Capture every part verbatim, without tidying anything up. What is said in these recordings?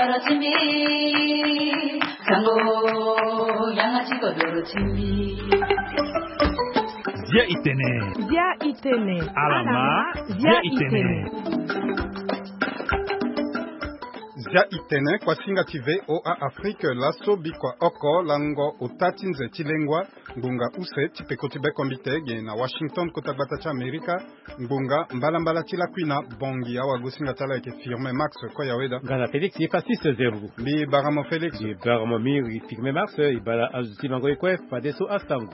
바로 침비 상고 양아치 거도로 침비 Zia Itene. Zia Itene. Alama. Zia Itene. Zia Itene kwa singative o a Afrique laso bikwa oko lango utati nze chilengwa ngunga use chipeko tibe kombite ge na Washington kotabata cha Amerika ngunga mbala mbala chila kwina bongi awa gusinga tala eke firme Max kwa yaweda Gana Felix ye fasiste zerbu bi baramo Felix ye baramo miri firme Max ibala azuti mango ekwe padeso astango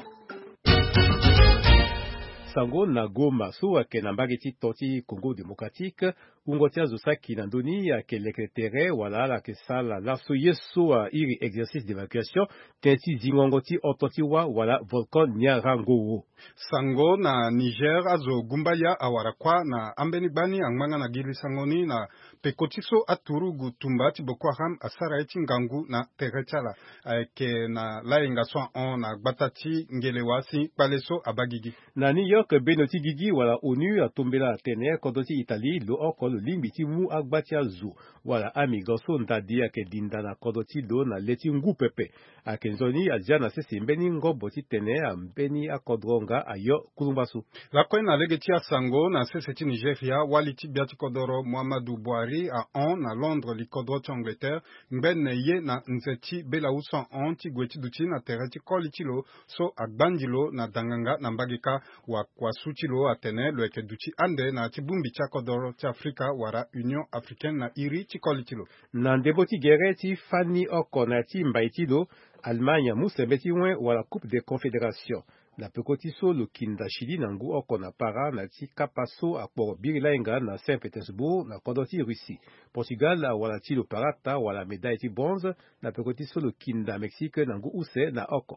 Sango na Goma so ake na mbageti toti Congo démocratique ungotia zusaki na ndoni ya ke lekretere wala la ke sala la so yeso a iri exercice d'évacuation tenti zingongoti ototiwa wala volcan Nyarango. Sango na Niger azo gumbaya awarakwa na ambeni bani angmanga na gili sangoni na pekotiso aturugu tumbati Boko Haram asara eti ngangu na terechala ke na laenga soin on na gbatati ngelewasi paleso abagigi. Na New York benoti gigi wala ONU atombela tene kodoti Italie lo oko lo limbiti mu agbatia zu wala amigoso ndadi ake dinda na kodoti lo na leti ngu pepe akenzoni ajana sese mbeni ngoboti tene ambeni akodronga ayo kulumbasu. La kwen na legetia Sango na sese Nigeria waliti biati kodoro Muhammadu Buhari a on na Londres li kodro ti Angleterre mben ye na nzeti bela usan on ti gweti duti na tereti kolitilo so agbandilo na danganga na mbagika wa kwa sutilo atene lo eke duti ande na tibumbi cha kodoro ti Afrika wara Union Africaine na iri ti kolitilo. Na ndeboti gere ti fani oko na ti mbaitilo Allemagne musembeti wen wala Coupe des Confédérations. La pekotiso lo kinda Chili nangu oko na para na ti kapaso akporo birilainga na Saint-Pétersbourg na kodoti Russie. Portugal wala ti lo parata wala médaille ti bronze na pekotiso lo kinda Mexique nangu use na oko.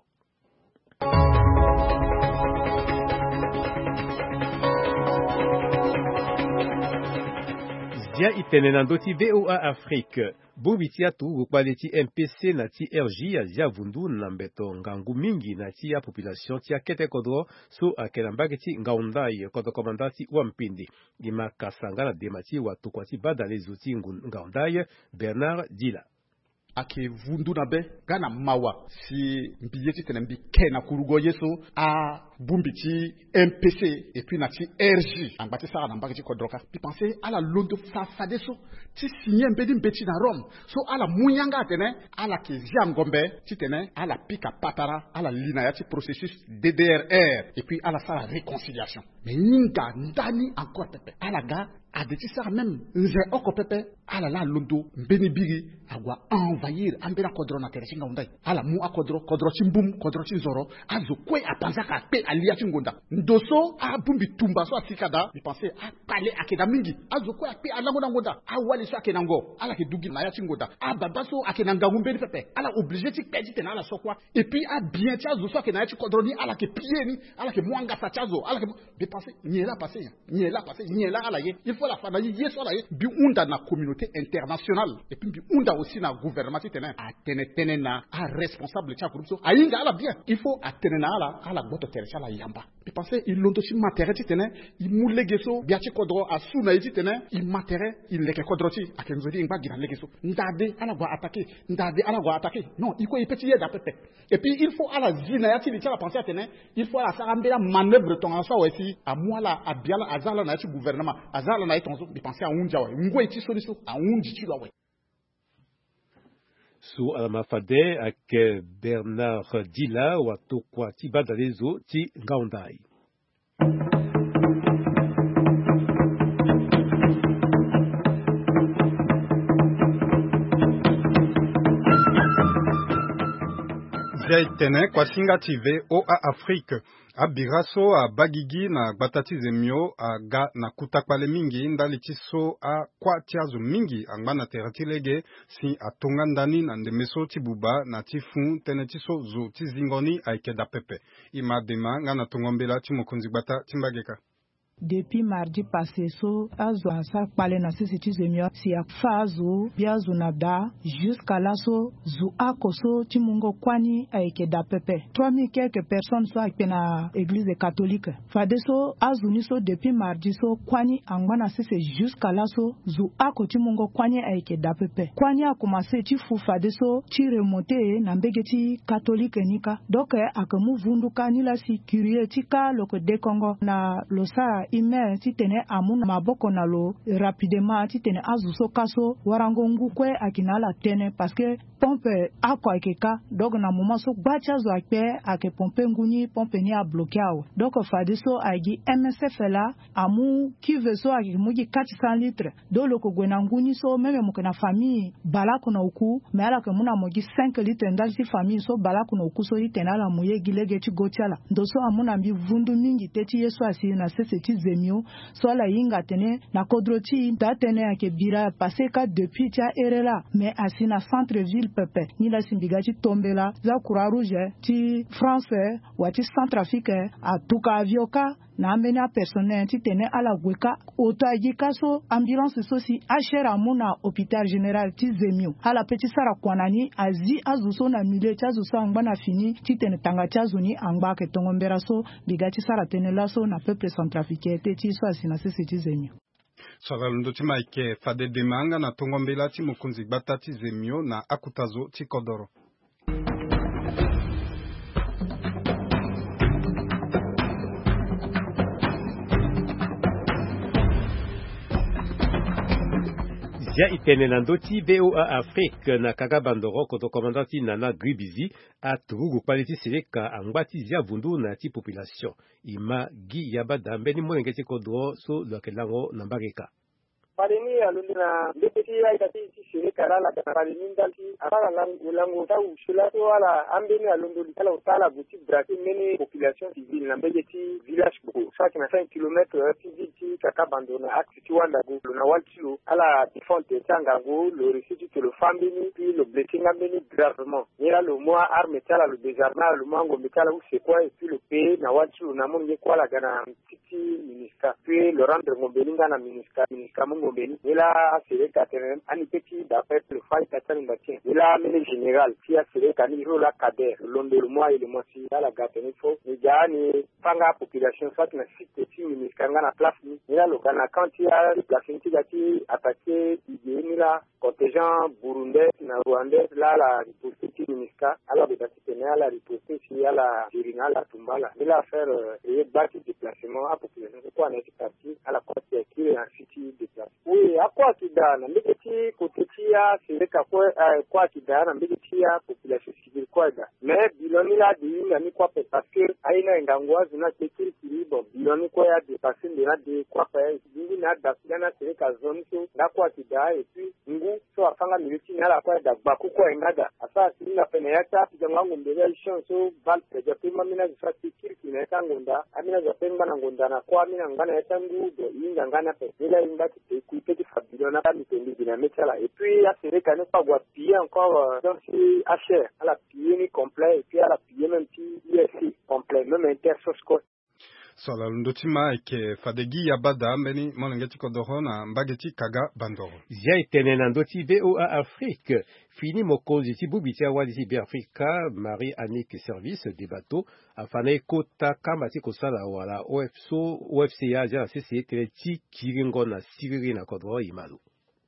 Zia Itene nandoti V O A Afrique. Bubiti atu ukwaleti M P C na ti R J azia vundu na mbeto ngangu mingi na ti ya population ti akete kodro so akela mbageti ngaundai kodo komandati wa mpindi. Ima kasanga na demati wa tukwati badale zuti ngaundai Bernard Dila. Ake vundu na be gana mawa si mbiyeti tene mbi kena kurugo yeso a bumbiti M P C et puis na ti R J angbati sara na mbageti kodroka pi penser ala londo fa fadeso ti signé mbedi mbeti na Rome so ala munyanga tene ala ke zia ngombe ti tene ala pika patara ala lina ya ti processus D D R R et puis ala sara réconciliation mais ninga ndani encore pepe ala ga adeti sara même nze oko pepe ala la londo mbeni biri agwa envahir ambera kodro na tere singa undai ala mu akodro kodro chimbum kodro chinzoro azo kwe apanzaka pe alia chingonda ndoso a bumbi tumba so asikada mi penser a kale akeda mingi azo kwe pe alango na ngonda a wali so akenango ala ke dugi na ya chingonda a babaso akenanga ngumbeni pepe ala obligé ti pedi tena ala sokwa et puis a bien ti azo so akenaya ti kodro ni ala ke pied ni ala ke mwanga sa chazo ala ke mi penser nyela passé nyela passé nyela ala ye il faut la fana ye so ala ye bi unda na communauté internationale et puis bi unda aussi na gouvernement tene a tene tene na a responsable cha corruption ainga ala bien il faut a tene na ala ala boto tere cha la yamba bi penser il londo ci matériel tene il mu legeso biati kodro a suna yi tene il matériel il leke kodro ci a kenzodi ngba gira legeso ndade ala go attaquer ndade ala go attaquer non il faut y petit da pepe et puis il faut ala zina ya ti li cha penser tene il faut ala sarambela manœuvre ton aso aussi a moi la a biala azala na ci gouvernement azala na itonzo bi penser a unja wa ngwe ti solution a unji ti lo wa Sou alamafade ak Bernard Dila watokwa ti badalezo ti ngaundai. Zia Itene kwa singa tive o a Afrique abiraso a bagigi na gbatati zemio a ga na kutakpale mingi ndali tiso a kwa tiazo mingi angba na teratilege si atonga ndani na ndemeso tibuba na tifu tene tiso zo tizingoni aike da pepe ima dema nga na tongombela timokunzi gbata timbageka. Depuis mardi passé, so azo asa pale na sisi tizemio si akfazo biazo nada jusqu'à là so zu akoso timungo kwani aike da pepe. trois mille quelques personnes so akpe na église catholique. Fade so azo ni so depuis mardi so kwani angwana sisi jusqu'à là so zu ako timungo kwani aike da pepe. Kwani a commencé ti fu fade so ti remonter na mbegeti catholique nika. Donc akamu vunduka ni la si curieux tika loko de Congo na losa ime ti tene amuna maboko na lo rapidement ti tene azuso kaso warango ngukwe akina la tene parce que pompe ako akeka donc na moment so gbacha zo akpe ake pompe nguni pompe ni a bloqué awo donc fadiso agi M S F la amu ki veso agi mugi quatre cents litres do loko gwena nguni so meme mukena famille bala kuna uku me ala ke muna mugi cinq litres ndal si famille so bala kuna uku so itena la muye gilege ti gotiala ndo so amuna mbi vundu mingi teti yeso asi na sese ti zemio so la yinga tene na kodroti ta tene ake bira passé ka depuis tia erela mais asi na centre ville pepe ni la simbiga ti tombela za croix rouge ti français wa ti centrafrique a tuka avioka na ambeni a personnel ti tene ala gweka auto agi kaso ambulance so si achera amuna hôpital général ti zemio ala petit sara kwanani azi azuso na milieu ti azuso angba na fini ti tene tanga ti azuni angba ke tongo mbera so biga ti sara tene laso na peuple centrafricain te ti so asi na sese ti zemio Sala lundo ti maike fade demanga na tongo mbela ti mukunzi gbata ti zemio na akutazo ti kodoro. Zia itene na ndoti V O A Afrique na kaka bandoro koto komandati Nana Gribizi a turugu paliti seleka angwati zia vundu na ti population ima gi yabada mbeni monenge ti kodro so lokelango na mbageka. Palini alundina mbeti ya itati ti seleka la kana palini ndalti akala langu langu ta usula to wala ambeni alundu kala utala buti brati meni population civile na mbege ti village ko sa kina cinq kilomètres ti ti kaka bandona axe ti wanda go na waltilo ala fonte tanga go le récit que le fambini puis le blessing ambeni gravement nira le mois arme tala le désarmement le mango metala ou c'est quoi et puis le pays na waltilo na monge kwa la gana titi ministère puis le rendre ngombelinga na ministère ministère ngomeli nila asere katenen ani petit d'après le faille katenen batien nila mele général qui asere kani rola kader londo le mois et le mois si la gatene fo ni jani panga population ça na site ti ministère ngana place ni nila lo kana quand il y a place ti gati attaqué nila contingent burundais na rwandais là la riposte ti ministère alors de gati tene la riposte si la jirina la tumbala nila faire et bâti déplacement à population quoi na parti à la côte qui est en city déplacement. Oui, à quoi qui donne, mais qui côté tia, c'est le cas quoi, quoi qui donne, mais qui a population civile quoi da. Mais biloni là dit, il n'y a quoi parce que aïna ngangwa zina tekiri kiri bon, biloni quoi a dépassé de là de quoi faire, il n'a d'affiana c'est le cas zone so, là quoi qui donne et puis ngu so afanga militi na la quoi da baku quoi ngada. Asa si na peneyata, puis ngangu mbele chance so bal peja pima mina zisa tekiri kiri na ngonda, amina zapemba na ngonda na kwa mina ngana yatangu do inga ngana pe. Ila inga te kuite ki fabilo na mitendi bina metala et puis à c'est quand pas boire piller encore donc si H R à la piller ni complet et puis à la piller même si I S I complet même intersos quoi. Sala lundotima ike fadegi yabada mbeni monengeti kodoro na mbageti kaga bandoro. Zia itene na ndoti V O A Afrique fini mokozi ti bubitia wadi bi Africa Marie Annick service des bateaux afane kota kama ti kosala wala O F S O O F C A ja C C T ti kiringo na siriri na kodoro imalu.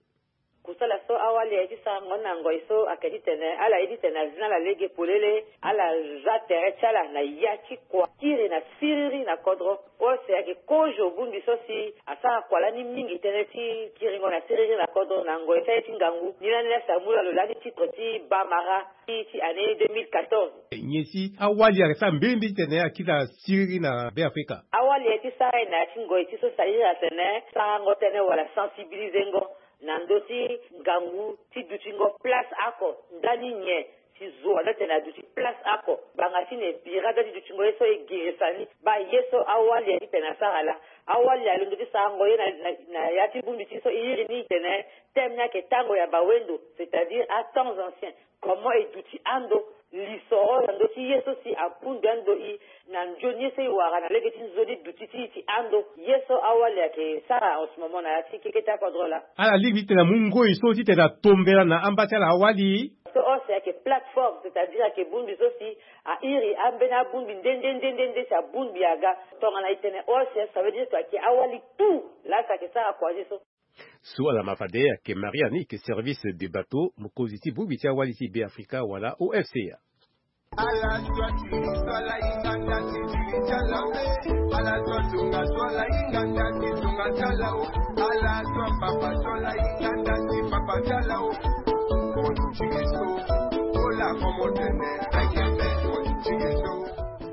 Kusala so awali edi sa ngona ngoiso akedi tene ala edi tene zina la lege polele ala jatere chala na yachi kwa tire na siriri na kodro o se ake kojo bundi so si asa kwala ni mingi tene ti kiringo na siriri na kodro na ngoisa eti ngangu nina nila samula lo lani titre ti Bamara ti ti année deux mille quatorze nyesi awali ya sa mbindi tene akila siriri na be Afrika awali edi sa na tingo eti so sa ira tene sa ngo tene wala sensibiliser ngo nandoti gangu ti dutingo place ako ndani nye si zo na tena duti place ako bangati ne birada di dutingo eso egiresani ba yeso awali ya pena sala awali ya lundu sango ye na, na yati bumbi ti so iri ni tena temnya ke tango ya bawendo c'est-à-dire à temps anciens comment eduti ando lisoro ando ti yeso si apundu ando i na njonye se wara na lege tin zodi dutiti ti ando yeso awale ke sara en ce moment na ti keketa kodrola ala ligi tena mungo iso ti tena tombela na ambata la awali so o c'est que plateforme c'est-à-dire que bundu aussi a iri ambena bundu ndende ndende ndende sa bundu yaga tonga na itene o c'est ça veut dire que awali tout là ça que ça quoi yeso Soit la mafadea ke Mariani ke service de bateau mukoziti bubiti awaliti be Afrika wala O F C A. Ala swati swala inganda tijala ala swatunga swala inganda tijunga chala ala swapa swala inganda tipapa chala o chigeso ola como tener hay que ver chigeso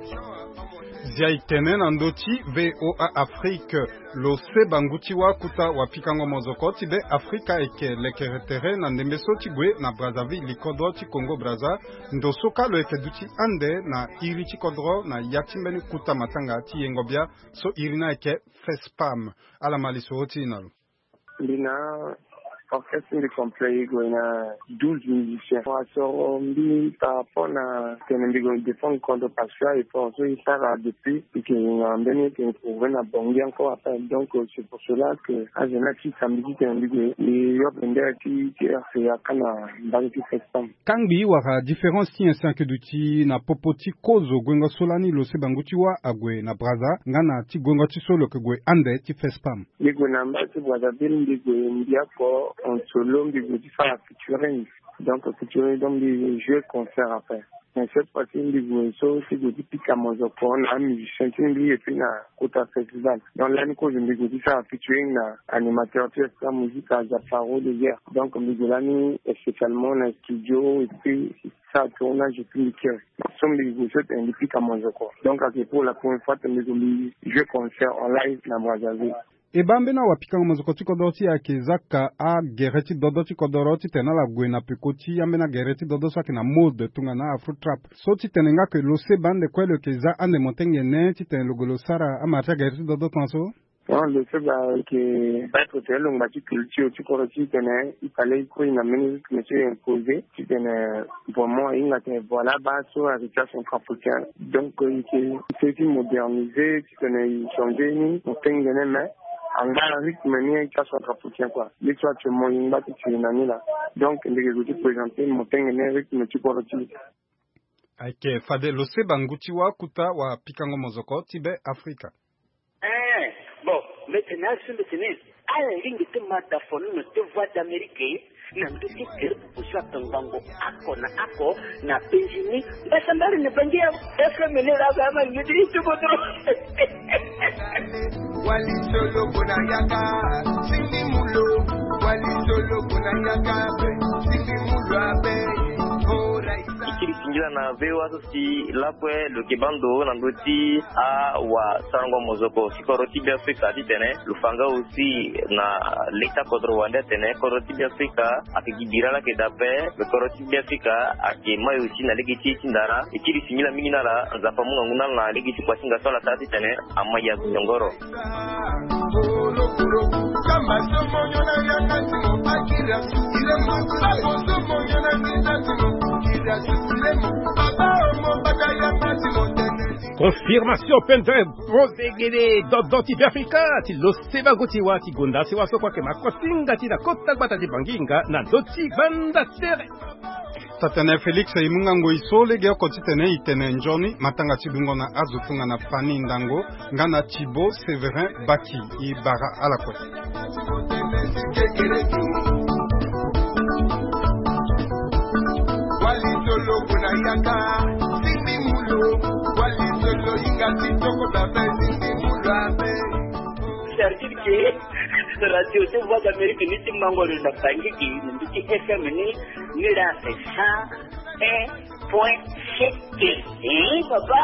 Ziaitenen andoti V O A Afrique lo se bangutiwa kuta wapikango mozoko tibe Afrika eke lekeretere na ndembeso tigwe na Brazzaville likodro ti Congo Brazza ndosoka lo eke duti ande na iri ti kodro na yatimbeni kuta matanga ti yengobia so irina eke FESPAM ala malisoro ti inalo. Lina orchestre de complet goina douze musiciens. Pour mbi par rapport na tenembigo défendre contre Pascal et pour ça il part depuis et que on donné que pour venir bongi encore après donc c'est pour cela que à Genaki samedi tenembigo et yo benda qui qui fait akana banki festam. Kangbi wara différence ti cinq duti na popoti kozo gwenga solani lo se banguti wa agwe na Brazza ngana ti gwenga ti solo ke gwe ande ti FESPAM. Ligo na mba ti Brazzaville ndigo ndia ko en solo ndigo ti fa featuring donc featuring donc des jeux concerts après. Mais cette partie ndigo so ti go ti pika mozoko na musicien ti ndi et puis na kota festival. Donc là ni ko ndigo ti fa featuring na animateur ti extra musique à Jafaro de guerre. Donc ndigo là ni spécialement na studio et puis ça tournage et puis le cœur. Somme ndigo so ti pika mozoko. Donc pour la première fois ndigo jeux concerts en live na Brazzaville. Ebambe na wapika mazokoti kodoti ya kezaka a gereti dodoti kodoroti tena la gwena pekoti ya mena gereti dodoso na mode tunga na afro trap. So ti tenenga ke lo se bande kwele keza ande motenge ne ti ten logolo sara a marcha gereti dodoti tanso. Non, le fait que être tel on bâti culture tu corrigi tenait il fallait quoi une amène que monsieur imposé tu tenais pour moi il a été voilà bas sur la situation africaine donc il s'est modernisé tu tenais changer ni motenge ne mais en bas rythme ni ka so africain quoi les soit tu mon inga tu nani là donc les résultats présentés motenge ne rythme tu corrigi aike fade lo se banguti wa kuta wa pikango mozoko tibe Afrika. Eh bon maintenant sur le tennis à la ligne de mataphone de voix d'Amérique na nduki kere kuswa tangango ako na ako na penjini basambari ne bangia efe menera kama ngidiri tubodo wali solo kuna yaka sindi mulo wali solo kuna yaka sindi mulo abe ikiri singira na vewa sosi lapwe lo kibando na ndoti a wa sango mozoko sikoroti bi Afrika ditene lufanga aussi na leta kodro wande tene koroti bi Afrika akigibira la kedape le koroti bi Afrika akemayo aussi na legiti tindara ikiri singira mingina la nzapa munga nguna na legiti kwa singa sola tati tene amaya nyongoro kama somo nyona yakati mo akira ile mo somo somo nyona yakati confirmation pendant prozegele dodoti Afrika ti lo seba gotiwa ti gonda se waso kwa ke makosinga ti na kota bata ti banginga na doti banda tere Tatene Felix imunga ngo isole ge ko titene itene njoni matanga tibungo na azufunga na fani ndango ngana Thibaut Séverin Baki ibara alakwe solo kuna yaka sindi mulo wali solo ingati toko babe sindi mulo abe c'est-à-dire que radio de voix d'Amérique ni timango le napangi ki ndi F M ni ni la ça un point sept eh papa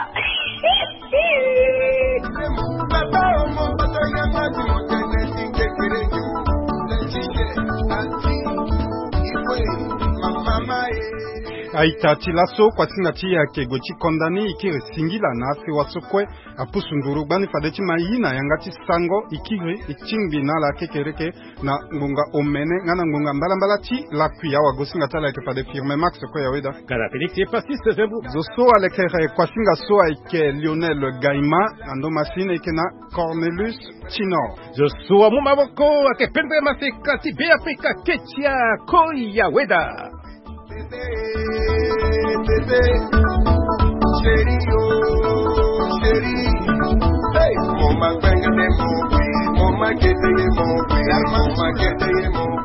papa omo bato ya mati motene singe kereju le chike anti iwe mama e aita tilaso kwa singa chi yake gochi kondani ikiri singila na afi wasokwe apusunduru bani fadeti mayina yangati sango ikiri ichingbi na la kekereke na ngunga omene ngana ngunga mbala mbala ti la kuya wa gosinga tala yake fade firme max kwa yaweda kana peliki pasiste zembu zoso alekere kwa singa so ike Lionel Gaima ando masine ike na Cornelius Chino zoso mu maboko akependre masika ti be Afrika ketia koya weda Chérie, oh, chérie, hey, mon ma bang de mon pays, mon ma guette mon pays, mon ma guette mon